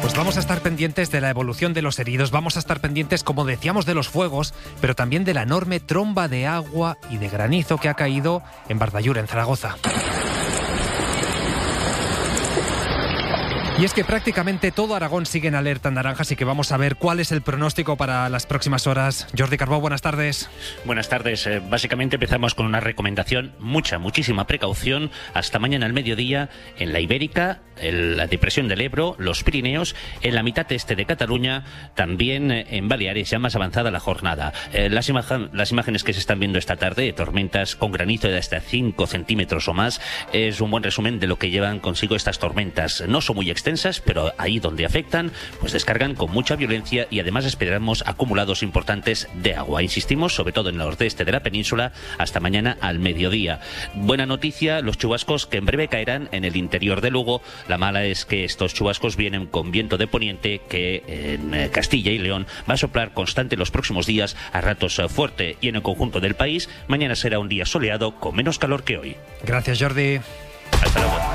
Pues vamos a estar pendientes de la evolución de los heridos, vamos a estar pendientes, como decíamos, de los fuegos, pero también de la enorme tromba de agua y de granizo que ha caído en Bardallur, en Zaragoza. Y es que prácticamente todo Aragón sigue en alerta naranja, así que vamos a ver cuál es el pronóstico para las próximas horas. Jordi Carbó, buenas tardes. Buenas tardes. Básicamente empezamos con una recomendación, muchísima precaución hasta mañana al mediodía en la Ibérica, en la Depresión del Ebro, los Pirineos, en la mitad este de Cataluña, también en Baleares, ya más avanzada la jornada. Las imágenes que se están viendo esta tarde, de tormentas con granizo de hasta 5 centímetros o más, es un buen resumen de lo que llevan consigo estas tormentas. No son muy extensas, pero ahí donde afectan, pues descargan con mucha violencia y además esperamos acumulados importantes de agua. Insistimos, sobre todo en el nordeste de la península, hasta mañana al mediodía. Buena noticia, los chubascos que en breve caerán en el interior de Lugo. La mala es que estos chubascos vienen con viento de poniente que en Castilla y León va a soplar constante los próximos días, a ratos fuerte, y en el conjunto del país mañana será un día soleado con menos calor que hoy. Gracias, Jordi. Hasta luego.